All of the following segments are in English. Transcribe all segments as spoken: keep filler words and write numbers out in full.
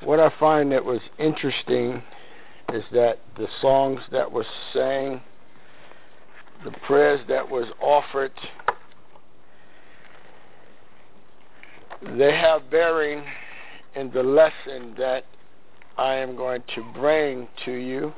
What I find that was interesting is that the songs that were sang, the prayers that was offered, they have bearing in the lesson that I am going to bring to you.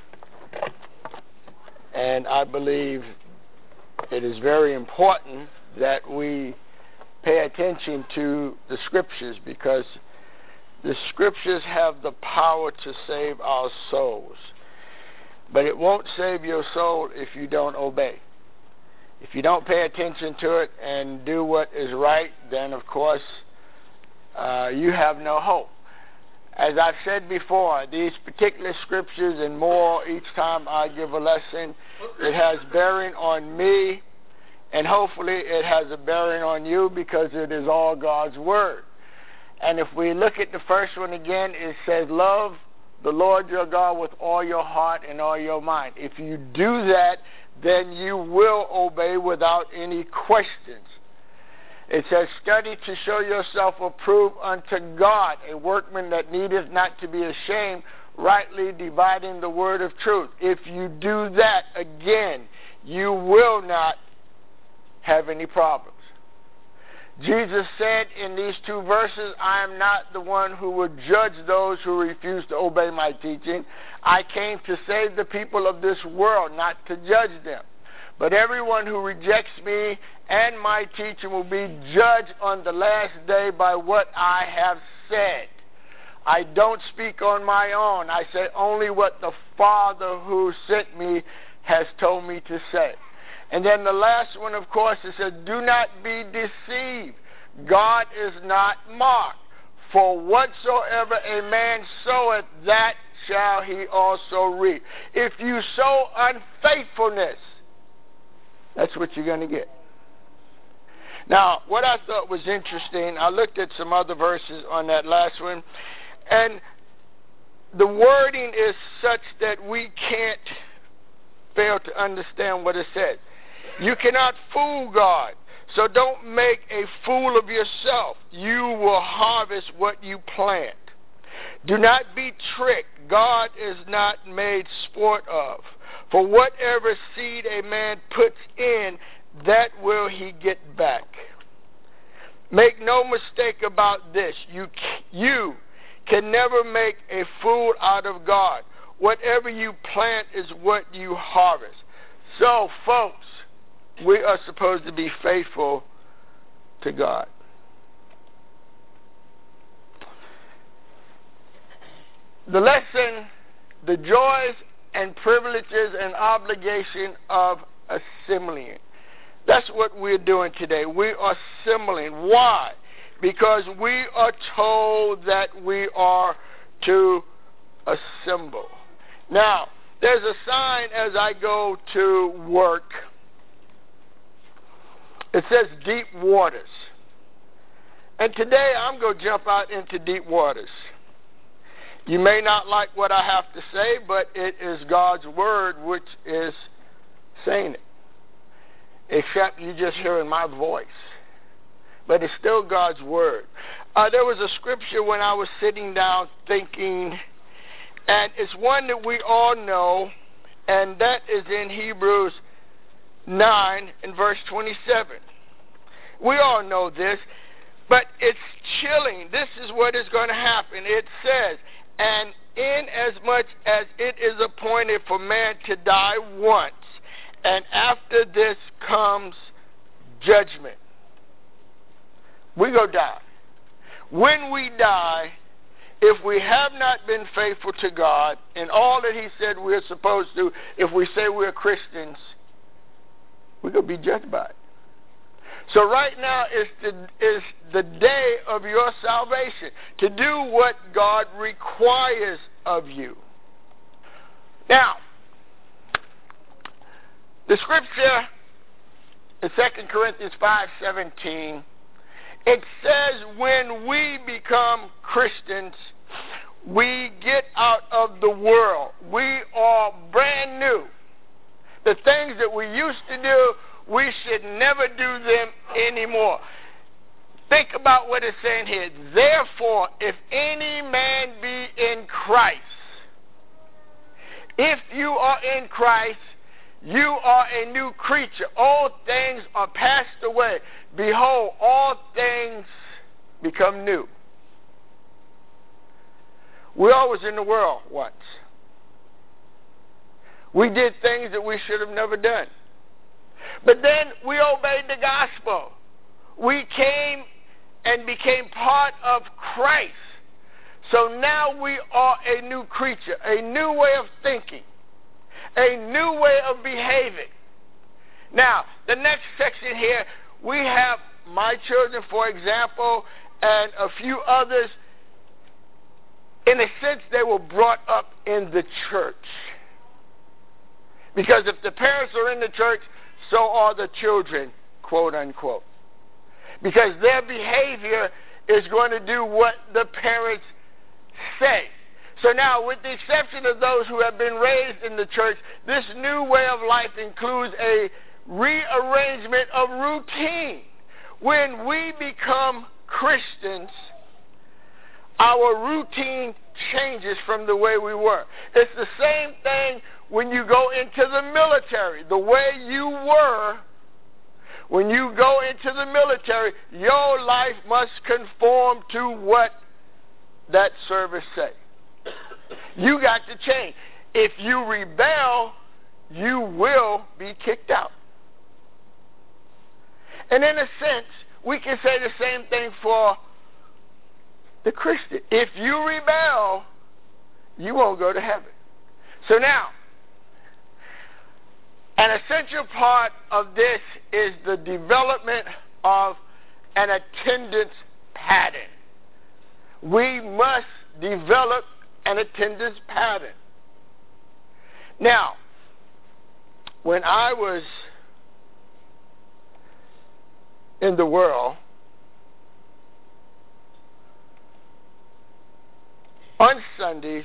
And I believe it is very important that we pay attention to the scriptures, because the scriptures have the power to save our souls. But it won't save your soul if you don't obey. If you don't pay attention to it and do what is right, then of course uh, you have no hope. As I've said before, these particular scriptures and more, each time I give a lesson, it has bearing on me, and hopefully it has a bearing on you, because it is all God's word. And if we look at the first one again, it says, love the Lord your God with all your heart and all your mind. If you do that, then you will obey without any questions. It says, study to show yourself approved unto God, a workman that needeth not to be ashamed, rightly dividing the word of truth. If you do that, again, you will not have any problems. Jesus said in these two verses, I am not the one who would judge those who refuse to obey my teaching. I came to save the people of this world, not to judge them. But everyone who rejects me and my teaching will be judged on the last day by what I have said. I don't speak on my own. I say only what the Father who sent me has told me to say. And then the last one, of course, it says, do not be deceived. God is not mocked. For whatsoever a man soweth, that shall he also reap. If you sow unfaithfulness, that's what you're going to get. Now, what I thought was interesting, I looked at some other verses on that last one, and the wording is such that we can't fail to understand what it says. You cannot fool God, so don't make a fool of yourself. You will harvest what you plant. Do not be tricked. God is not made sport of. For whatever seed a man puts in, that will he get back. Make no mistake about this. You, you can never make a fool out of God. Whatever you plant is what you harvest. So, folks, we are supposed to be faithful to God. The lesson, the joys and privileges and obligation of assembling. That's what we're doing today. We are assembling. Why? Because we are told that we are to assemble. Now, there's a sign as I go to work. It says deep waters. And today I'm going to jump out into deep waters. You may not like what I have to say, but it is God's word which is saying it. Except you just hearing my voice. But it's still God's word. Uh, there was a scripture when I was sitting down thinking, and it's one that we all know, and that is in Hebrews nine and verse twenty-seven. We all know this, but it's chilling. This is what is going to happen. It says, and inasmuch as it is appointed for man to die once, and after this comes judgment. We go die. When we die, if we have not been faithful to God in all that he said we're supposed to, if we say we're Christians, we're going to be judged by it. So right now is the, is the day of your salvation, to do what God requires of you. Now, the scripture in Second Corinthians five seventeen, it says when we become Christians, we get out of the world. We are brand new. The things that we used to do, we should never do them anymore. think about what it's saying here. Therefore, if any man be in Christ, if you are in Christ, you are a new creature. All things are passed away. Behold, all things become new. We all was in the world once. We did things that we should have never done. But then we obeyed the gospel. We came and became part of Christ. So now we are a new creature, a new way of thinking, a new way of behaving. Now, the next section here, we have my children, for example, and a few others. In a sense, they were brought up in the church. Because if the parents are in the church, so are the children, quote unquote. Because their behavior is going to do what the parents say. So now, with the exception of those who have been raised in the church, this new way of life includes a rearrangement of routine. When we become Christians, our routine changes from the way we were. It's the same thing when you go into the military. The way you were, when you go into the military, your life must conform to what that service say. You got to change. If you rebel, you will be kicked out. And in a sense, we can say the same thing for the Christian. If you rebel, you won't go to heaven. So now, an essential part of this is the development of an attendance pattern. We must develop an attendance pattern. Now, when I was in the world, on Sundays,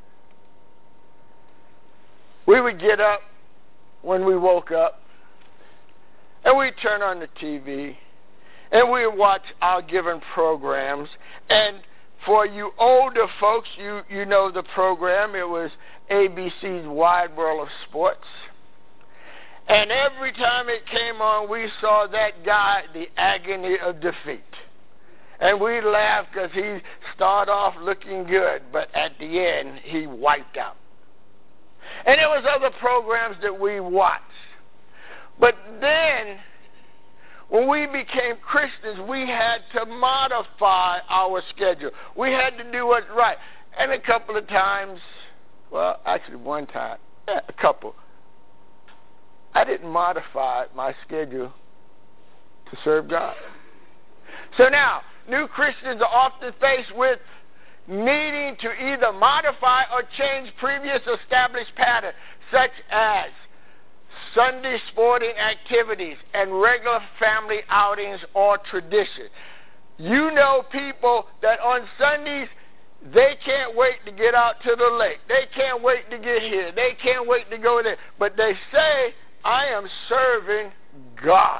we would get up when we woke up, and we'd turn on the T V, and we'd watch our given programs. And for you older folks, you, you know the program. It was A B C's Wide World of Sports. And every time it came on, we saw that guy, the agony of defeat. And we laughed because he started off looking good, but at the end, he wiped out. And there was other programs that we watched. But then, when we became Christians, we had to modify our schedule. We had to do what's right. And a couple of times, well, actually one time, yeah, a couple, I didn't modify my schedule to serve God. So now, new Christians are often faced with needing to either modify or change previous established patterns, such as Sunday sporting activities and regular family outings or tradition. You know people that on Sundays, they can't wait to get out to the lake. They can't wait to get here. They can't wait to go there. But they say, I am serving God.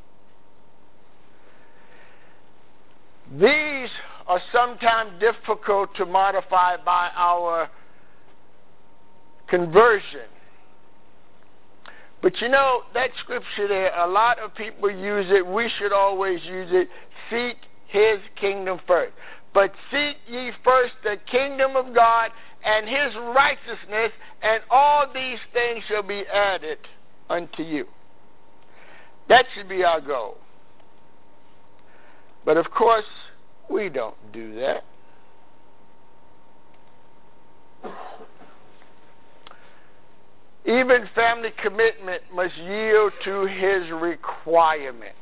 These are sometimes difficult to modify by our conversion. But you know, that scripture there, a lot of people use it. We should always use it. Seek his kingdom first. But seek ye first the kingdom of God and his righteousness, and all these things shall be added unto you. That should be our goal. But of course, we don't do that. Even family commitment must yield to his requirement.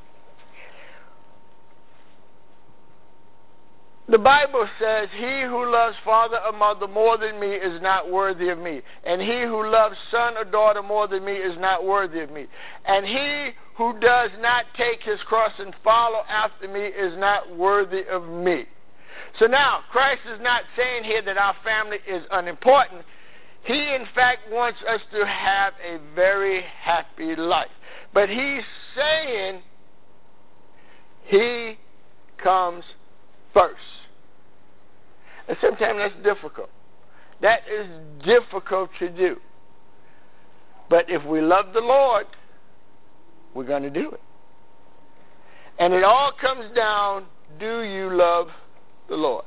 The Bible says, he who loves father or mother more than me is not worthy of me. And he who loves son or daughter more than me is not worthy of me. And he who does not take his cross and follow after me is not worthy of me. So now, Christ is not saying here that our family is unimportant. He, in fact, wants us to have a very happy life. But he's saying he comes first. And sometimes that's difficult. That is difficult to do. But if we love the Lord, we're going to do it. And it all comes down, do you love the Lord?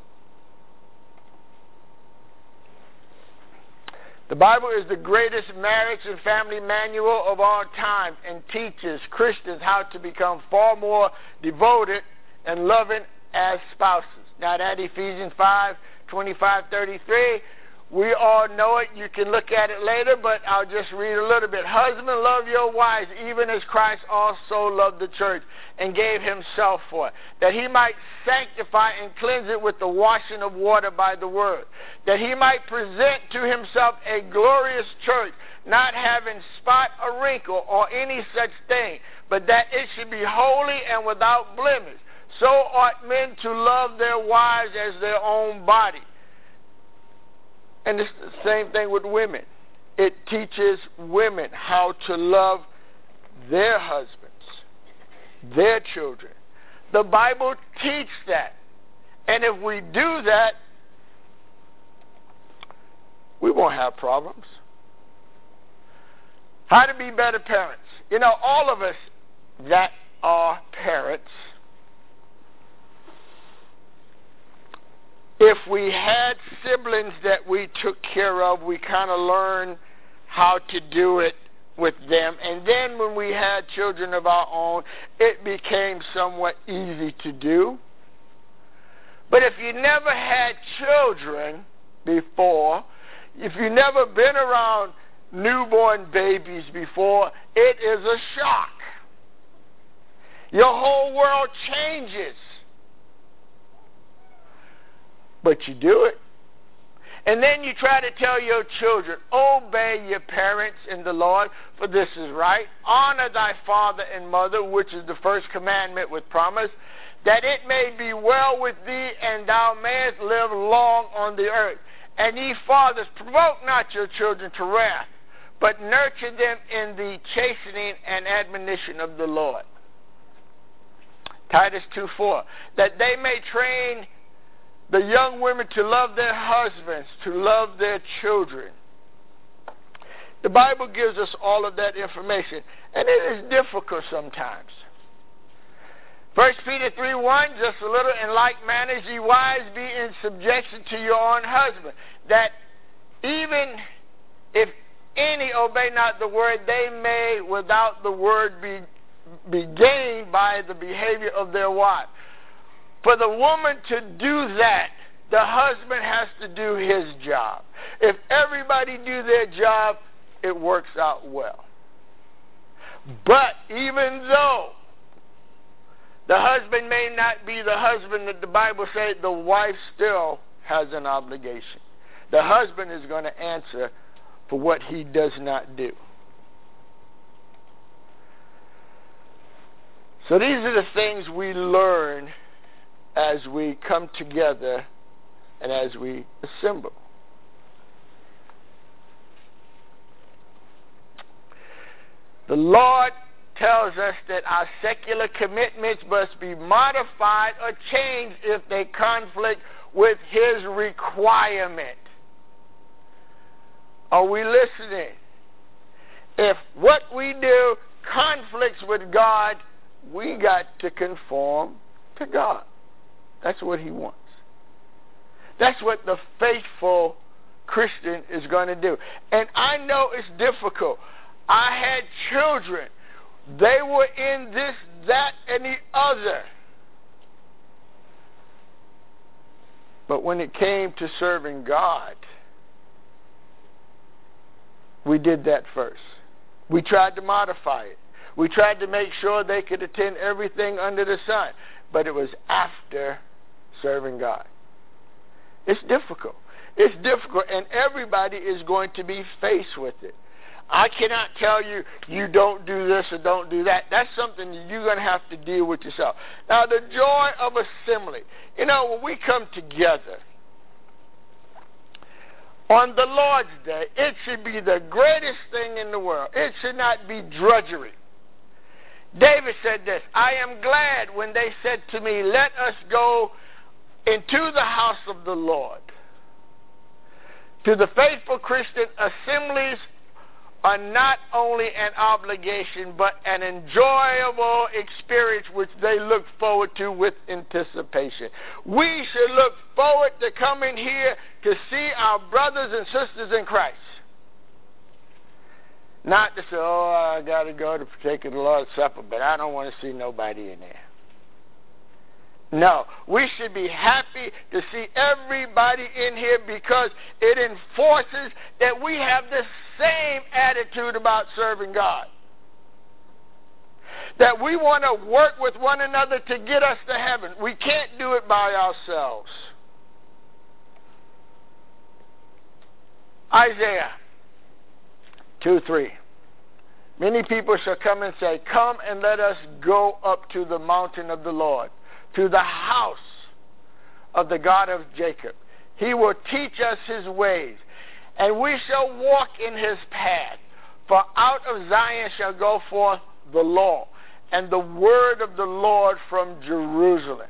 The Bible is the greatest marriage and family manual of all time and teaches Christians how to become far more devoted and loving as spouses. Now that Ephesians five, twenty-five, thirty-three, we all know it. You can look at it later, but I'll just read a little bit. Husbands, love your wives, even as Christ also loved the church and gave himself for it, that he might sanctify and cleanse it with the washing of water by the word, that he might present to himself a glorious church, not having spot or wrinkle or any such thing, but that it should be holy and without blemish. So ought men to love their wives as their own body. And it's the same thing with women. It teaches women how to love their husbands, their children. The Bible teaches that. And if we do that, we won't have problems. How to be better parents. You know, all of us that are parents, if we had siblings that we took care of, we kind of learned how to do it with them. And then when we had children of our own, it became somewhat easy to do. But if you never had children before, if you've never been around newborn babies before, it is a shock. Your whole world changes. But you do it. And then you try to tell your children, obey your parents in the Lord, for this is right. Honor thy father and mother, which is the first commandment with promise, that it may be well with thee, and thou mayest live long on the earth. And ye fathers, provoke not your children to wrath, but nurture them in the chastening and admonition of the Lord. Titus two four, that they may train the young women to love their husbands, to love their children. The Bible gives us all of that information, and it is difficult sometimes. First Peter three one, just a little, in like manner, ye wives, be in subjection to your own husband, that even if any obey not the word, they may without the word be, be gained by the behavior of their wife. For the woman to do that, the husband has to do his job. If everybody do their job, it works out well. But even though the husband may not be the husband that the Bible says, the wife still has an obligation. The husband is going to answer for what he does not do. So these are the things we learn as we come together and as we assemble. The Lord tells us that our secular commitments must be modified or changed if they conflict with his requirement. Are we listening? If what we do conflicts with God, we got to conform to God. That's what he wants. That's what the faithful Christian is going to do. And I know it's difficult. I had children. They were in this, that, and the other. But when it came to serving God, we did that first. We tried to modify it. We tried to make sure they could attend everything under the sun. But it was after serving God. It's difficult. It's difficult, and everybody is going to be faced with it. I cannot tell you, you don't do this or don't do that. That's something you're going to have to deal with yourself. Now, the joy of assembly. You know, when we come together on the Lord's Day, it should be the greatest thing in the world. It should not be drudgery. David said this, I am glad when they said to me, let us go into the house of the Lord. To the faithful Christian, assemblies are not only an obligation, but an enjoyable experience which they look forward to with anticipation. We should look forward to coming here to see our brothers and sisters in Christ. Not to say, oh, I got to go to partake of the Lord's Supper, but I don't want to see nobody in there. No, we should be happy to see everybody in here because it enforces that we have the same attitude about serving God. That we want to work with one another to get us to heaven. We can't do it by ourselves. Isaiah two three. Many people shall come and say, come and let us go up to the mountain of the Lord, to the house of the God of Jacob. He will teach us his ways, and we shall walk in his path. For out of Zion shall go forth the law, and the word of the Lord from Jerusalem.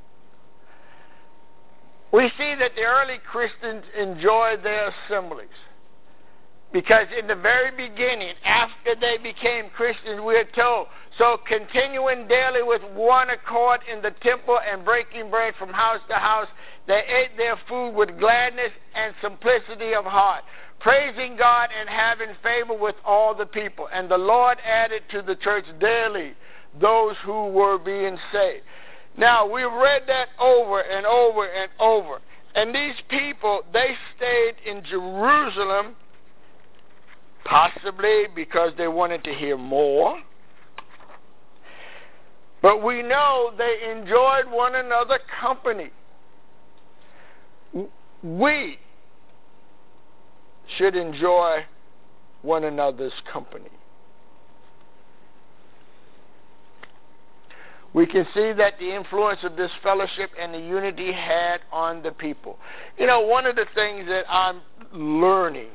We see that the early Christians enjoyed their assemblies. Because in the very beginning, after they became Christians, we are told, so continuing daily with one accord in the temple and breaking bread from house to house, they ate their food with gladness and simplicity of heart, praising God and having favor with all the people. And the Lord added to the church daily those who were being saved. Now, we've read that over and over and over. And these people, they stayed in Jerusalem, possibly because they wanted to hear more. But we know they enjoyed one another's company. We should enjoy one another's company. We can see that the influence of this fellowship and the unity had on the people. You know, one of the things that I'm learning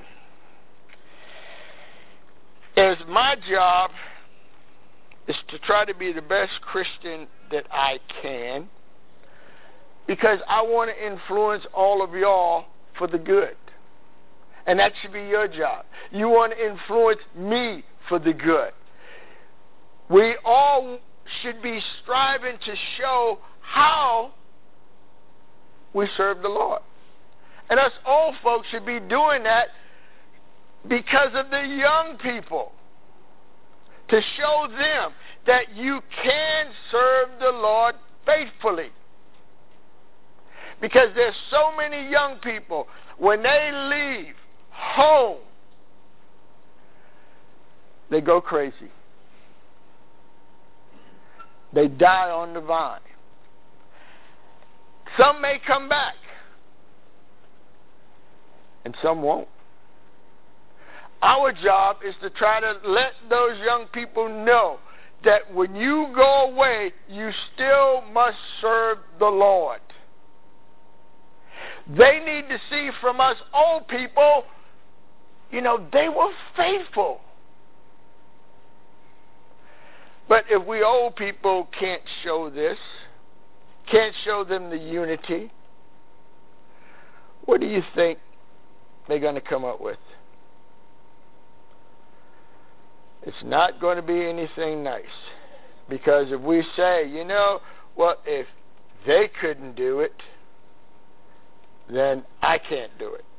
is my job is to try to be the best Christian that I can, because I want to influence all of y'all for the good. And that should be your job. You want to influence me for the good. We all should be striving to show how we serve the Lord. And us old folks should be doing that because of the young people, to show them that you can serve the Lord faithfully. Because there's so many young people, when they leave home, they go crazy. They die on the vine. Some may come back, and some won't. Our job is to try to let those young people know that when you go away, you still must serve the Lord. They need to see from us old people, you know, they were faithful. But if we old people can't show this, can't show them the unity, what do you think they're going to come up with? It's not going to be anything nice. Because if we say, you know, well, if they couldn't do it, then I can't do it.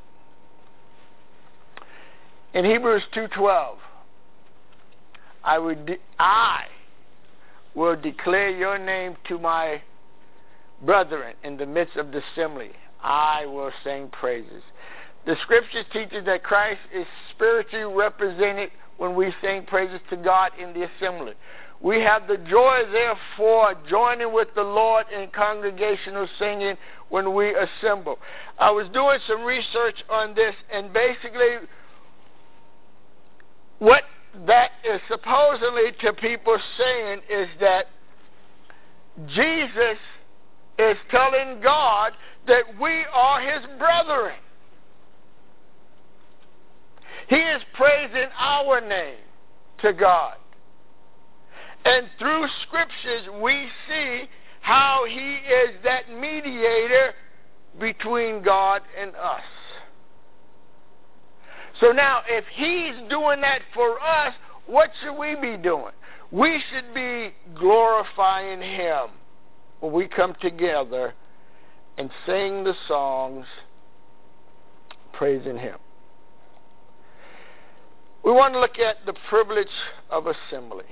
In Hebrews two twelve, I would de- I will declare your name to my brethren in the midst of the assembly. I will sing praises. The scriptures teaches that Christ is spiritually represented when we sing praises to God in the assembly. We have the joy, therefore, joining with the Lord in congregational singing when we assemble. I was doing some research on this, and basically what that is supposedly to people saying is that Jesus is telling God that we are his brethren. He is praising our name to God. And through scriptures, we see how he is that mediator between God and us. So now, if he's doing that for us, what should we be doing? We should be glorifying him when we come together and sing the songs praising him. We want to look at the privilege of assembly.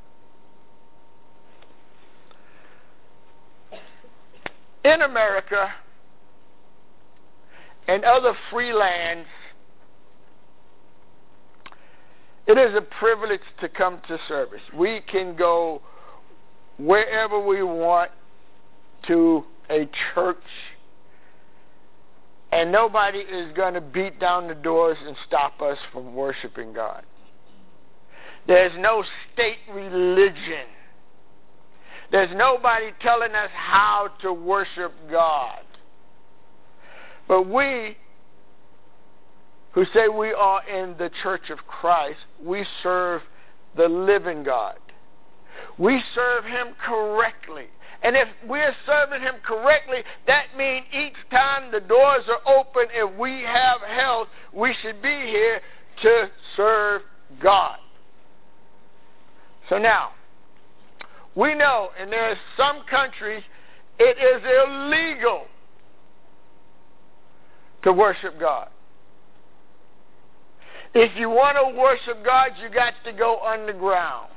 In America and other free lands, it is a privilege to come to service. We can go wherever we want to a church, and nobody is going to beat down the doors and stop us from worshiping God. There's no state religion. There's nobody telling us how to worship God. But we, who say we are in the Church of Christ, we serve the living God. We serve him correctly. And if we're serving him correctly, that means each time the doors are open, if we have health, we should be here to serve God. So now, we know, and there are some countries, it is illegal to worship God. If you want to worship God, you got to go underground.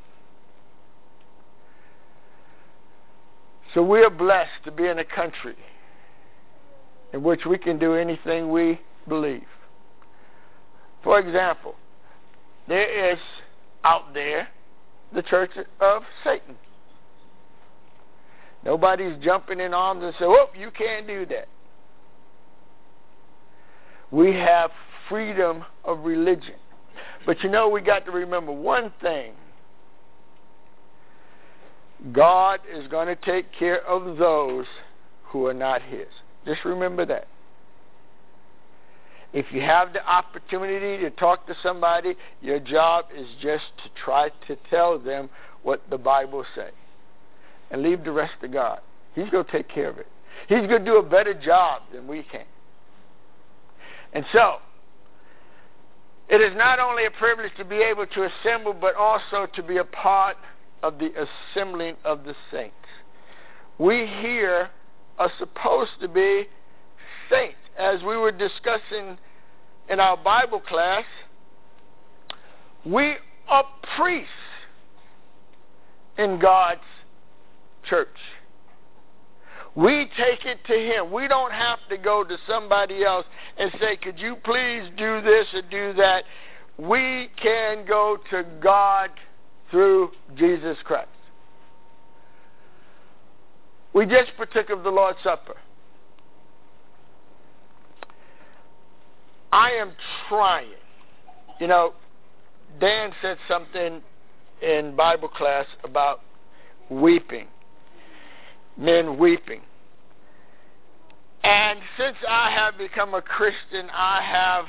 So we are blessed to be in a country in which we can do anything we believe. For example, there is out there the Church of Satan. Nobody's jumping in arms and saying, oh, you can't do that. We have freedom of religion. But you know, we got to remember one thing. God is going to take care of those who are not his. Just remember that. If you have the opportunity to talk to somebody, your job is just to try to tell them what the Bible says. And leave the rest to God. He's going to take care of it. He's going to do a better job than we can. And so, it is not only a privilege to be able to assemble, but also to be a part of the assembling of the saints. We here are supposed to be saints. As we were discussing in our Bible class, we are priests in God's church. We take it to him. We don't have to go to somebody else and say, could you please do this or do that? We can go to God through Jesus Christ. We just partook of the Lord's Supper. I am trying. You know, Dan said something in Bible class about weeping. Men weeping. And since I have become a Christian, I have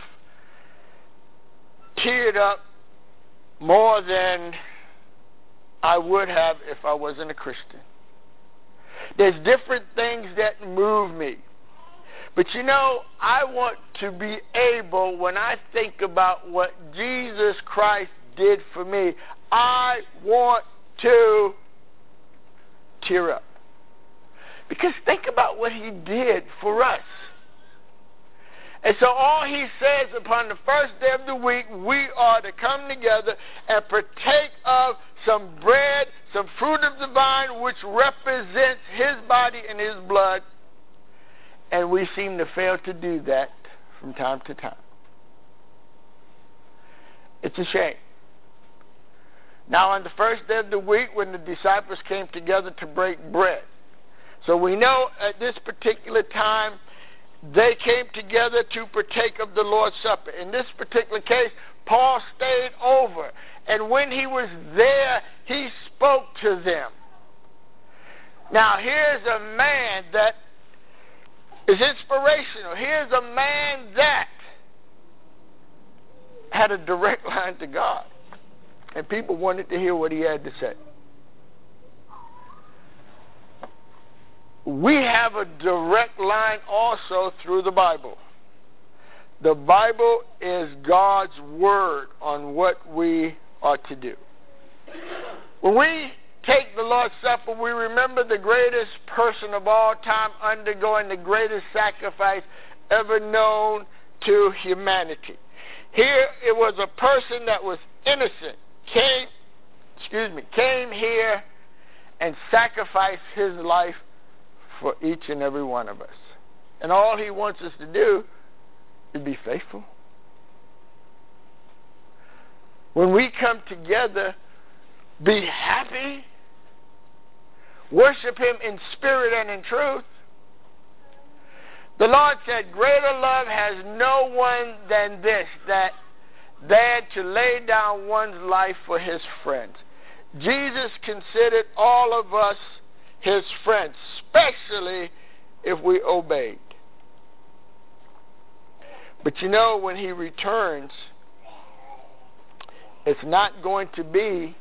teared up more than I would have if I wasn't a Christian. There's different things that move me. But you know, I want to be able, when I think about what Jesus Christ did for me, I want to tear up. Because think about what he did for us. And so all he says, upon the first day of the week, we are to come together and partake of some bread, some fruit of the vine, which represents his body and his blood. And we seem to fail to do that from time to time. It's a shame. Now, on the first day of the week, when the disciples came together to break bread, so we know at this particular time, they came together to partake of the Lord's Supper. In this particular case, Paul stayed over. And when he was there, he spoke to them. Now, here's a man that is inspirational. Here's a man that had a direct line to God. And people wanted to hear what he had to say. we have a direct line also through the Bible. The Bible is God's word on what we are to do. When we take the Lord's Supper, we remember the greatest person of all time undergoing the greatest sacrifice ever known to humanity. Here it was a person that was innocent, came, excuse me, came here and sacrificed his life for each and every one of us. And all he wants us to do is be faithful. When we come together, be happy, worship him in spirit and in truth. The Lord said, greater love has no one than this, that than to lay down one's life for his friends. Jesus considered all of us his friends, especially if we obeyed. But you know, when he returns, it's not going to be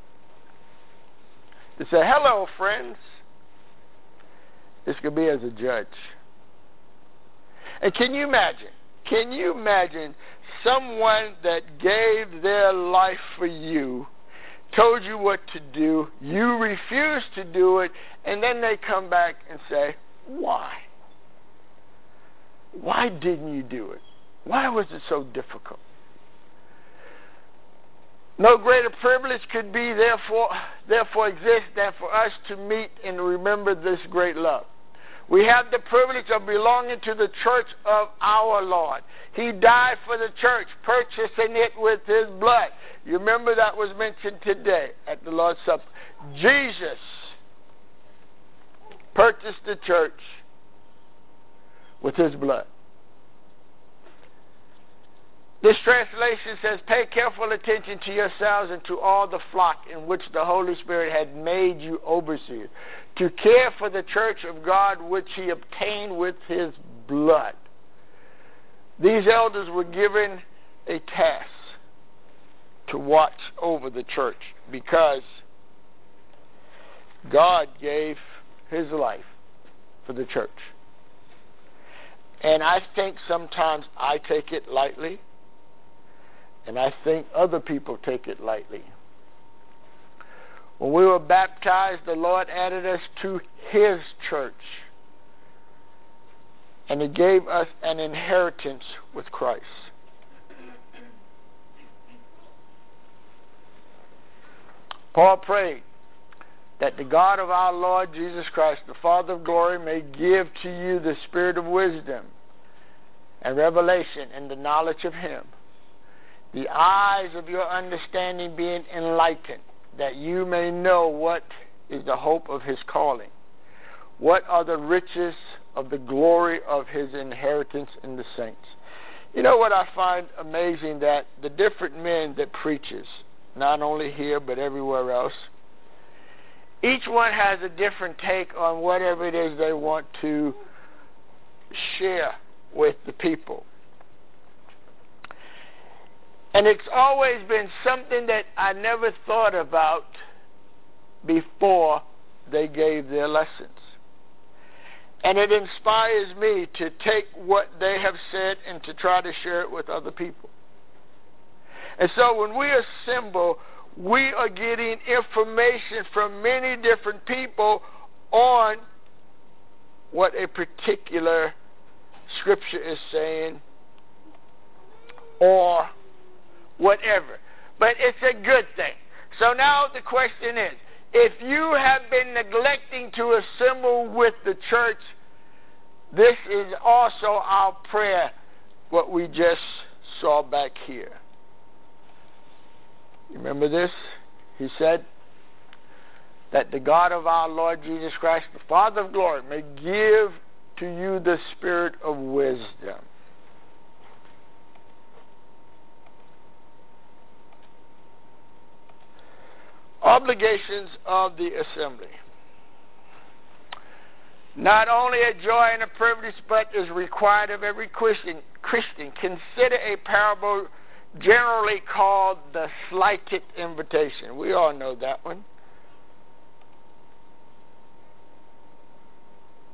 to say, hello, friends. It's going to be as a judge. And can you imagine? Can you imagine someone that gave their life for you, told you what to do, you refused to do it, and then they come back and say, why? Why didn't you do it? Why was it so difficult? No greater privilege could be therefore therefore exist than for us to meet and remember this great love. We have the privilege of belonging to the church of our Lord. He died for the church, purchasing it with his blood. You remember that was mentioned today at the Lord's Supper. Jesus purchased the church with his blood. This translation says, pay careful attention to yourselves and to all the flock in which the Holy Spirit had made you overseers, to care for the church of God which he obtained with his blood. These elders were given a task to watch over the church because God gave his life for the church. And I think sometimes I take it lightly, and I think other people take it lightly. When we were baptized, the Lord added us to his church, and he gave us an inheritance with Christ. Paul prayed that the God of our Lord Jesus Christ, the Father of glory, may give to you the spirit of wisdom and revelation in the knowledge of him, the eyes of your understanding being enlightened, that you may know what is the hope of his calling, what are the riches of the glory of his inheritance in the saints. You know what I find amazing, that the different men that preaches, not only here but everywhere else, each one has a different take on whatever it is they want to share with the people. And it's always been something that I never thought about before they gave their lessons. And it inspires me to take what they have said and to try to share it with other people. And so when we assemble, we are getting information from many different people on what a particular scripture is saying or whatever. But it's a good thing. So now the question is, if you have been neglecting to assemble with the church, this is also our prayer, what we just saw back here. You remember this? He said that the God of our Lord Jesus Christ, the Father of glory, may give to you the spirit of wisdom. Obligations of the assembly. Not only a joy and a privilege, but is required of every Christian. Christian. Consider a parable generally called the slighted invitation. We all know that one.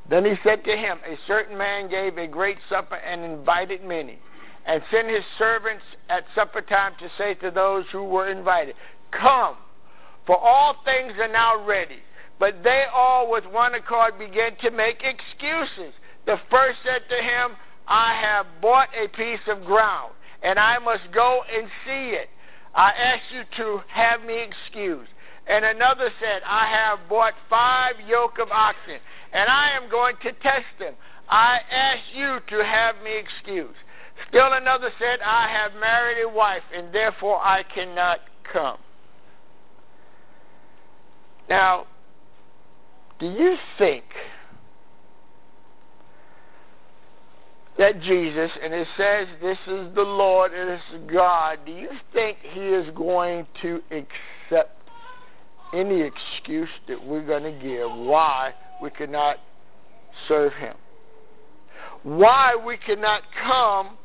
Then he said to him, a certain man gave a great supper and invited many, and sent his servants at supper time to say to those who were invited, come, for all things are now ready. But they all with one accord began to make excuses. The first said to him, I have bought a piece of ground, and I must go and see it. I ask you to have me excused. And another said, I have bought five yoke of oxen, and I am going to test them. I ask you to have me excused. Still another said, I have married a wife, and therefore I cannot come. Now, do you think that Jesus, and it says this is the Lord and this is God, do you think he is going to accept any excuse that we're going to give why we cannot serve him? Why we cannot come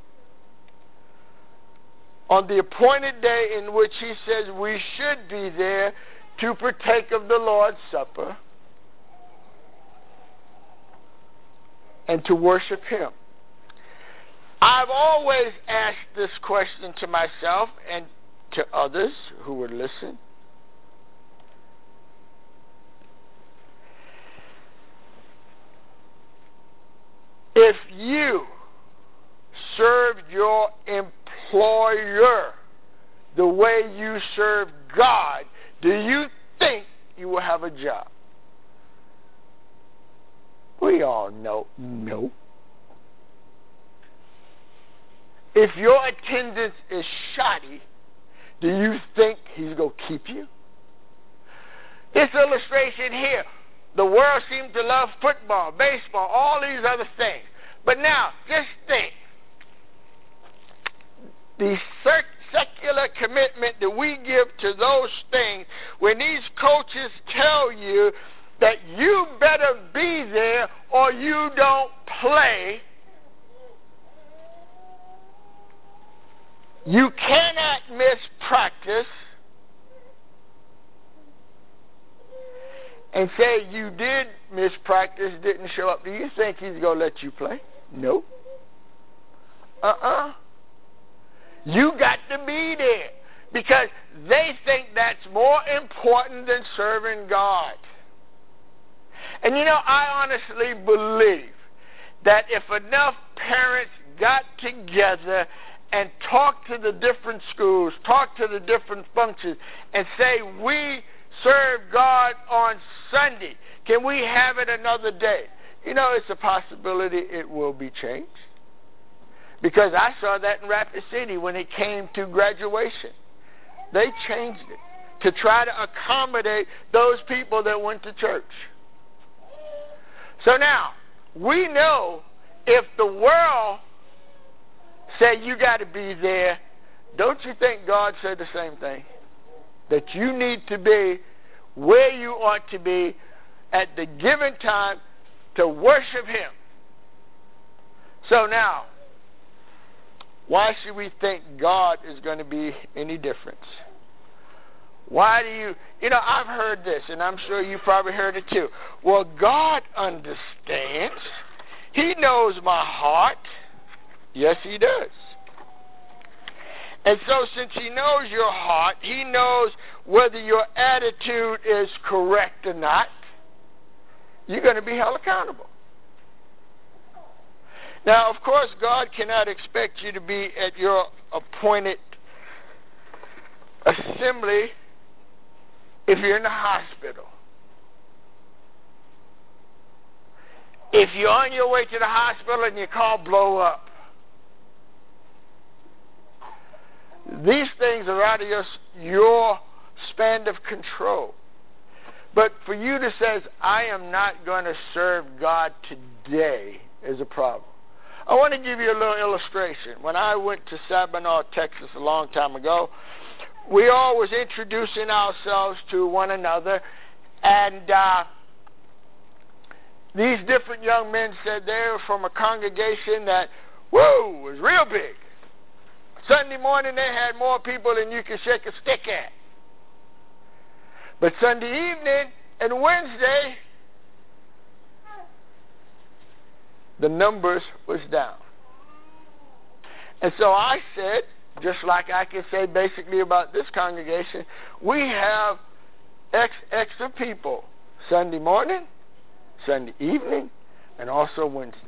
on the appointed day in which he says we should be there to partake of the Lord's Supper and to worship him? I've always asked this question to myself and to others who would listen. If you served your employer the way you serve God, do you think you will have a job? We all know no. If your attendance is shoddy, do you think he's going to keep you? This illustration here, the world seems to love football, baseball, all these other things. But now, just think. The secular commitment that we give to those things, when these coaches tell you that you better be there or you don't play, you cannot miss practice, and say you did miss practice, didn't show up, do you think he's going to let you play? No. Uh-uh. You got to be there because they think that's more important than serving God. And you know, I honestly believe that if enough parents got together and talk to the different schools, talk to the different functions, and say, we serve God on Sunday, can we have it another day? You know, it's a possibility it will be changed. Because I saw that in Rapid City when it came to graduation. They changed it to try to accommodate those people that went to church. So now, we know if the world said you got to be there, don't you think God said the same thing? That you need to be where you ought to be at the given time to worship him. So now, why should we think God is going to be any different? Why do you, you know, I've heard this, and I'm sure you probably heard it too. Well, God understands. He knows my heart. Yes, he does. And so since he knows your heart, he knows whether your attitude is correct or not, you're going to be held accountable. Now, of course, God cannot expect you to be at your appointed assembly if you're in the hospital. If you're on your way to the hospital and your car blow up. These things are out of your, your span of control. But for you to say, I am not going to serve God today, is a problem. I want to give you a little illustration. When I went to Sabinal, Texas a long time ago, we all was introducing ourselves to one another, and uh, these different young men said they were from a congregation that, woo, was real big. Sunday morning they had more people than you could shake a stick at. But Sunday evening and Wednesday, the numbers was down. And so I said, just like I can say basically about this congregation, we have X extra people Sunday morning, Sunday evening, and also Wednesday.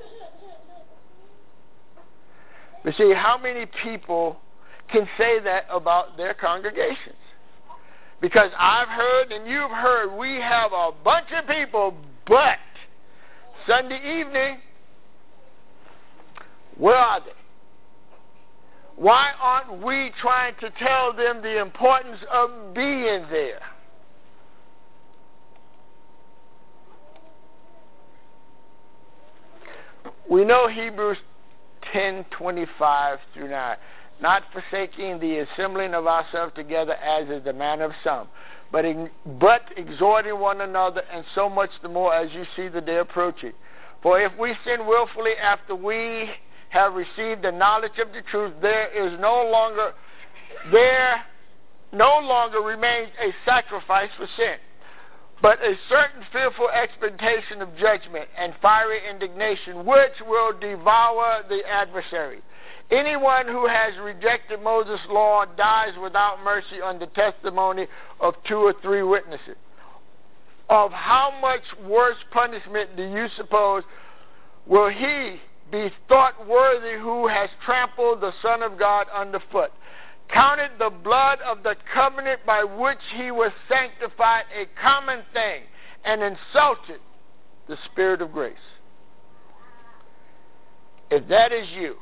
But see, how many people can say that about their congregations? Because I've heard and you've heard we have a bunch of people, but Sunday evening, where are they? Why aren't we trying to tell them the importance of being there? We know Hebrews ten twenty-five through nine. Not forsaking the assembling of ourselves together as is the manner of some, but, in, but exhorting one another, and so much the more as you see the day approaching. For if we sin willfully after we have received the knowledge of the truth, there is no longer, there no longer remains a sacrifice for sin, but a certain fearful expectation of judgment and fiery indignation, which will devour the adversary. Anyone who has rejected Moses' law dies without mercy on the testimony of two or three witnesses. Of how much worse punishment do you suppose will he be thought worthy who has trampled the Son of God underfoot, counted the blood of the covenant by which he was sanctified a common thing, and insulted the Spirit of grace? If that is you,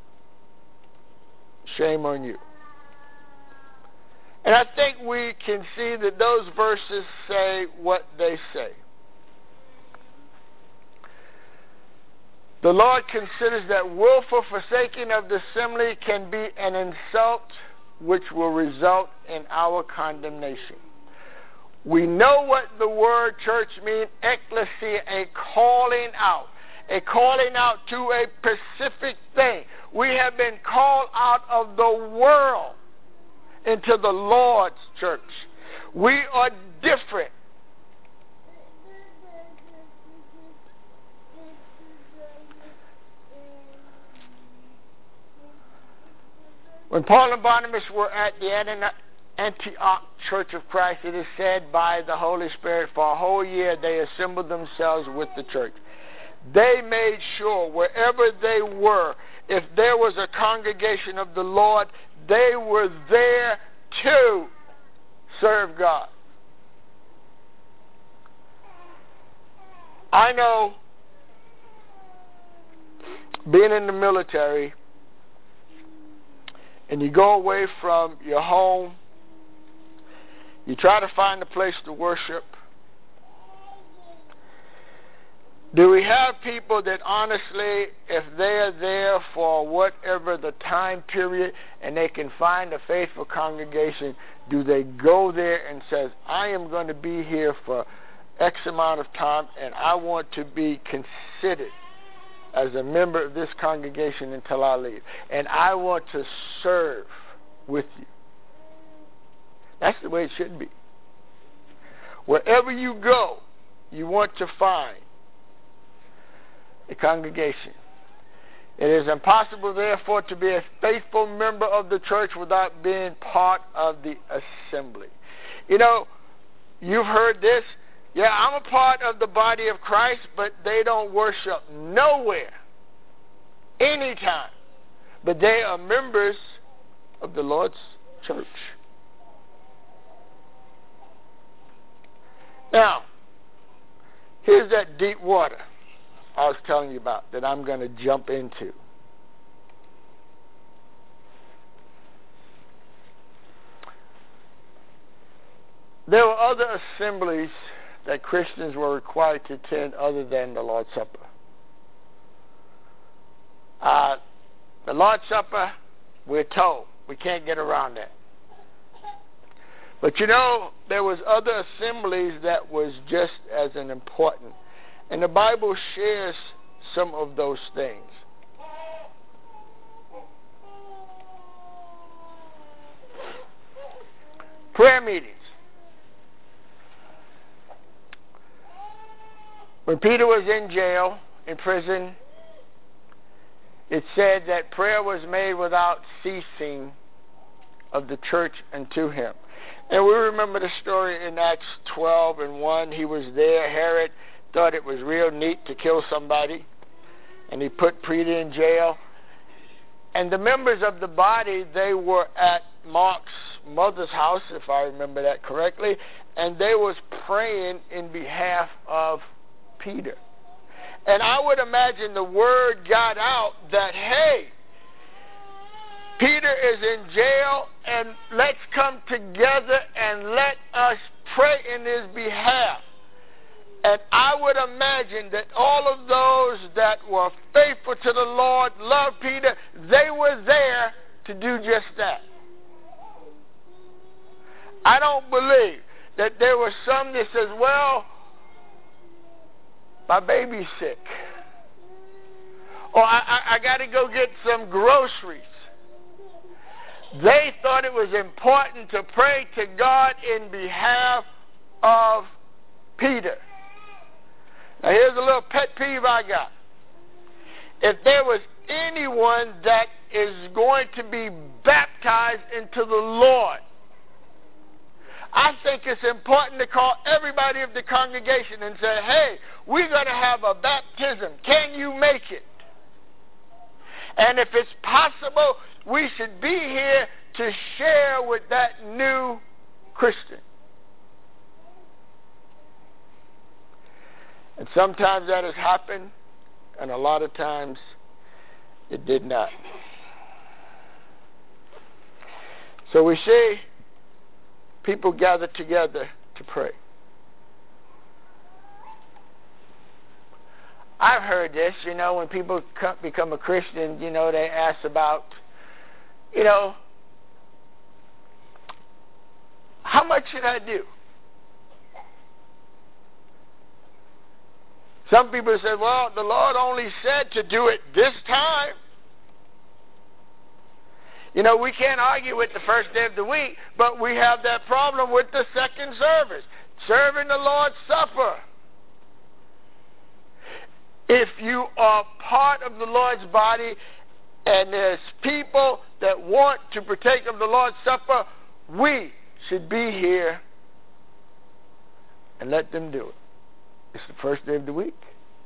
shame on you. And I think we can see that those verses say what they say. The Lord considers that willful forsaking of the assembly can be an insult which will result in our condemnation. We know what the word church means, ecclesia, a calling out. A calling out to a specific thing. We have been called out of the world into the Lord's church. We are different. When Paul and Barnabas were at the Antioch Church of Christ, it is said by the Holy Spirit, for a whole year they assembled themselves with the church. They made sure wherever they were, if there was a congregation of the Lord, they were there to serve God. I know, being in the military, and you go away from your home, you try to find a place to worship. Do we have people that honestly, if they're there for whatever the time period and they can find a faithful congregation, do they go there and says, I am going to be here for X amount of time and I want to be considered as a member of this congregation until I leave. And I want to serve with you. That's the way it should be. Wherever you go, you want to find a congregation. It is impossible, therefore, to be a faithful member of the church without being part of the assembly. You know, you've heard this. Yeah, I'm a part of the body of Christ, but they don't worship nowhere, anytime. But they are members of the Lord's church. Now, here's that deep water I was telling you about that I'm going to jump into. There were other assemblies that Christians were required to attend other than the Lord's Supper. Uh, the Lord's Supper, we're told, we can't get around that. But you know, there was other assemblies that was just as an important. And the Bible shares some of those things. Prayer meetings. When Peter was in jail in prison, it said that prayer was made without ceasing of the church unto him. And we remember the story in Acts twelve and one. He was there. Herod thought it was real neat to kill somebody, and he put Peter in jail. And the members of the body, they were at Mark's mother's house, if I remember that correctly, and they was praying in behalf of Peter. And I would imagine the word got out that, hey, Peter is in jail, and let's come together and let us pray in his behalf. And I would imagine that all of those that were faithful to the Lord, loved Peter, they were there to do just that. I don't believe that there were some that says, well, my baby's sick, or I, I, I got to go get some groceries. They thought it was important to pray to God in behalf of Peter. Now here's a little pet peeve I got. If there was anyone that is going to be baptized into the Lord, I think it's important to call everybody of the congregation and say, hey, we're going to have a baptism. Can you make it? And if it's possible, we should be here to share with that new Christian. And sometimes that has happened, and a lot of times it did not. So we see people gather together to pray. I've heard this, you know, when people come, become a Christian, you know, they ask about, you know, how much should I do? Some people say, well, the Lord only said to do it this time. You know, we can't argue with the first day of the week, but we have that problem with the second service, serving the Lord's Supper. If you are part of the Lord's body and there's people that want to partake of the Lord's Supper, we should be here and let them do it. It's the first day of the week.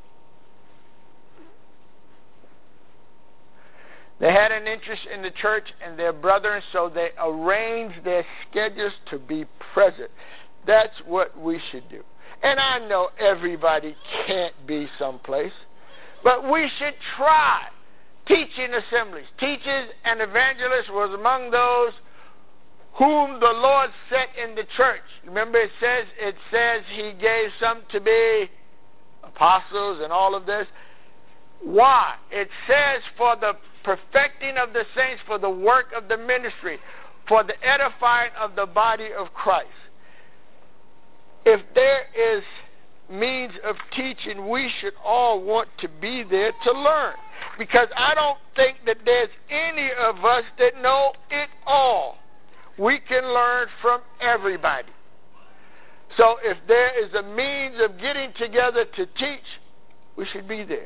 They had an interest in the church and their brethren, so they arranged their schedules to be present. That's what we should do. And I know everybody can't be someplace, but we should try. Teaching assemblies. Teachers and evangelists was among those whom the Lord set in the church. Remember, it says it says He gave some to be apostles and all of this. Why? It says for the perfecting of the saints, for the work of the ministry, for the edifying of the body of Christ. If there is means of teaching, we should all want to be there to learn. Because I don't think that there's any of us that know it all. We can learn from everybody. So if there is a means of getting together to teach, we should be there.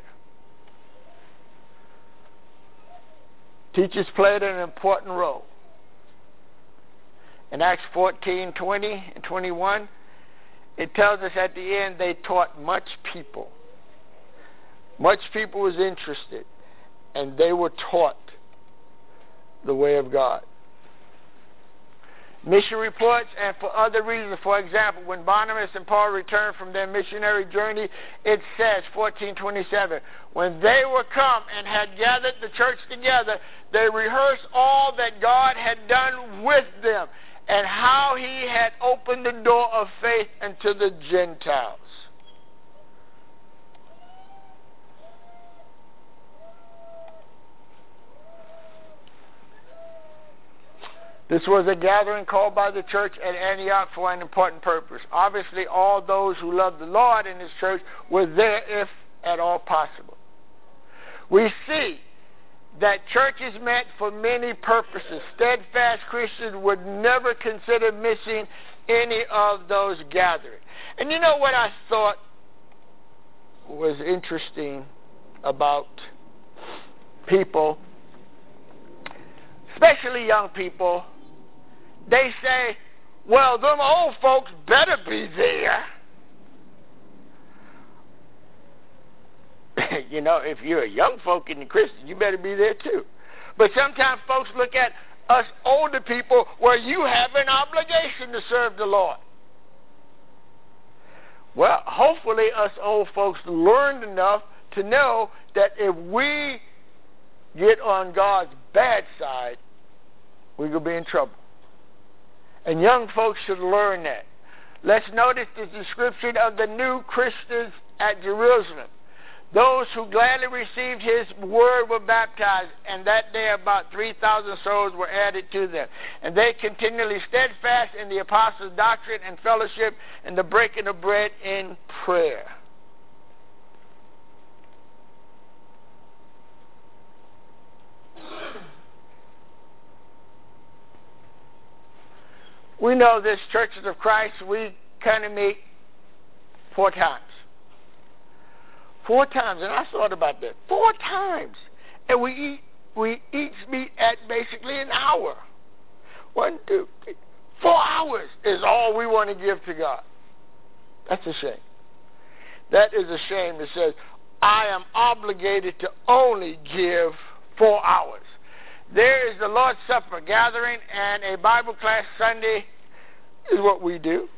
Teachers played an important role. In Acts fourteen, twenty and twenty-one, it tells us at the end they taught much people. Much people was interested, and they were taught the way of God. Mission reports, and for other reasons, for example, when Barnabas and Paul returned from their missionary journey, it says, fourteen twenty-seven, when they were come and had gathered the church together, they rehearsed all that God had done with them, and how He had opened the door of faith unto the Gentiles. This was a gathering called by the church at Antioch for an important purpose. Obviously, all those who loved the Lord in His church were there if at all possible. We see that churches met for many purposes. Steadfast Christians would never consider missing any of those gatherings. And you know what I thought was interesting about people, especially young people. They say, well, them old folks better be there. You know, if you're a young folk in the Christian, you better be there too. But sometimes folks look at us older people where you have an obligation to serve the Lord. Well, hopefully us old folks learned enough to know that if we get on God's bad side, we're going to be in trouble. And young folks should learn that. Let's notice the description of the new Christians at Jerusalem. Those who gladly received his word were baptized, and that day about three thousand souls were added to them. And they continually steadfast in the apostles' doctrine and fellowship and the breaking of bread in prayer. We know this Churches of Christ, we kind of meet four times. Four times, and I thought about that. Four times. And we eat, we each meet at basically an hour. One, two, three. Four hours is all we want to give to God. That's a shame. That is a shame. It says, I am obligated to only give four hours. There is the Lord's Supper gathering, and a Bible class Sunday is what we do.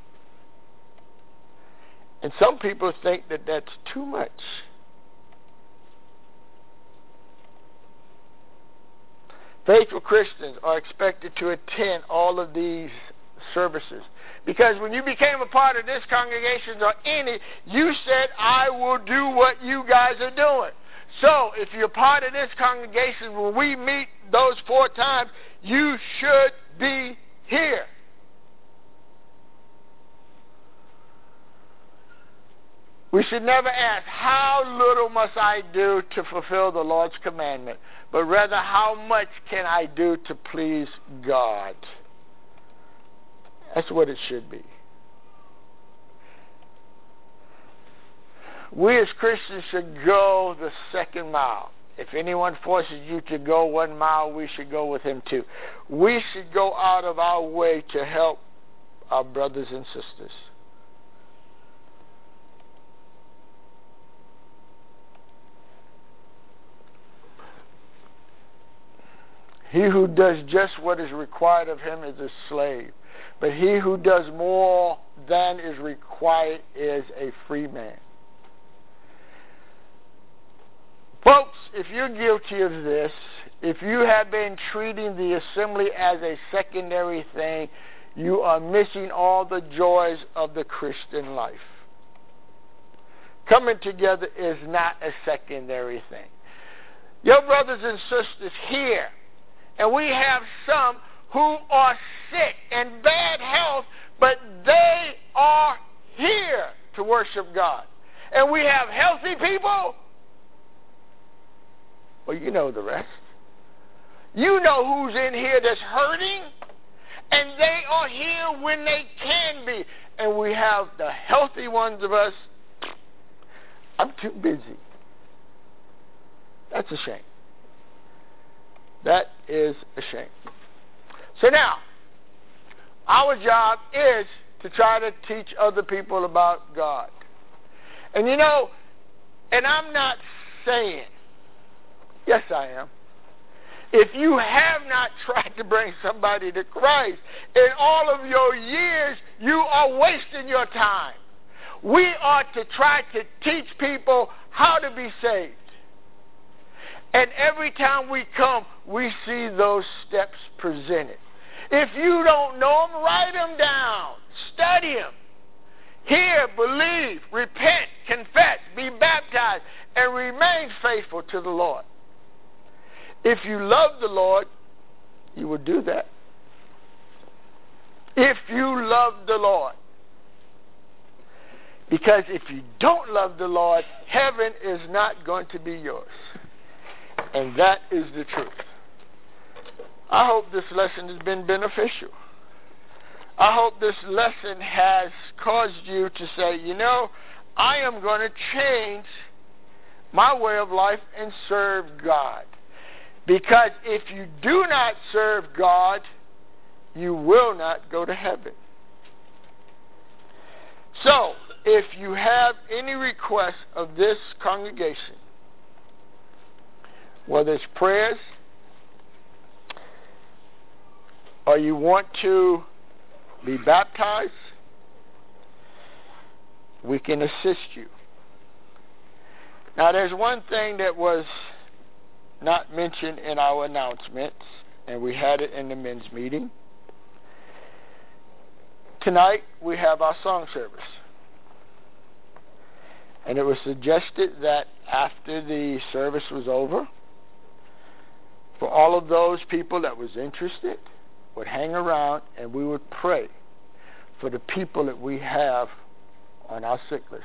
And some people think that that's too much. Faithful Christians are expected to attend all of these services. Because when you became a part of this congregation or any, you said, I will do what you guys are doing. So, if you're part of this congregation, when we meet those four times, you should be here. We should never ask, how little must I do to fulfill the Lord's commandment? But rather, how much can I do to please God? That's what it should be. We as Christians should go the second mile. If anyone forces you to go one mile, we should go with him too. We should go out of our way to help our brothers and sisters. He who does just what is required of him is a slave, but he who does more than is required is a free man. Folks, if you're guilty of this, if you have been treating the assembly as a secondary thing, you are missing all the joys of the Christian life. Coming together is not a secondary thing. Your brothers and sisters here, and we have some who are sick and bad health, but they are here to worship God. And we have healthy people. Well, you know the rest. You know who's in here that's hurting, and they are here when they can be. And we have the healthy ones of us. I'm too busy. That's a shame. That is a shame. So now, our job is to try to teach other people about God. And you know, and I'm not saying, yes I am, if you have not tried to bring somebody to Christ, in all of your years, you are wasting your time. We are to try to teach people how to be saved. And every time we come, we see those steps presented. If you don't know them, write them down. Study them. Hear, believe, repent, confess, be baptized, and remain faithful to the Lord. If you love the Lord, you will do that. If you love the Lord. Because if you don't love the Lord, heaven is not going to be yours. And that is the truth. I hope this lesson has been beneficial. I hope this lesson has caused you to say, you know, I am going to change my way of life and serve God. Because if you do not serve God, you will not go to heaven. So, if you have any requests of this congregation, whether it's prayers, or you want to be baptized, we can assist you. Now, there's one thing that was not mentioned in our announcements, and we had it in the men's meeting. Tonight, we have our song service. And it was suggested that after the service was over, for all of those people that was interested, would hang around and we would pray for the people that we have on our sick list.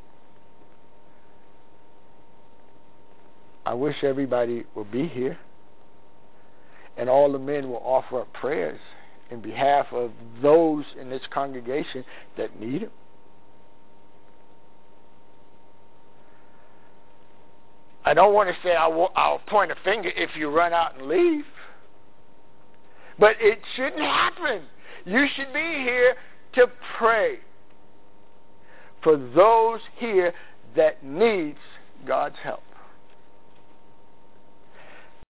I wish everybody would be here, and all the men will offer up prayers in behalf of those in this congregation that need it. I don't want to say I'll, I'll point a finger if you run out and leave, but it shouldn't happen. You should be here to pray for those here that needs God's help.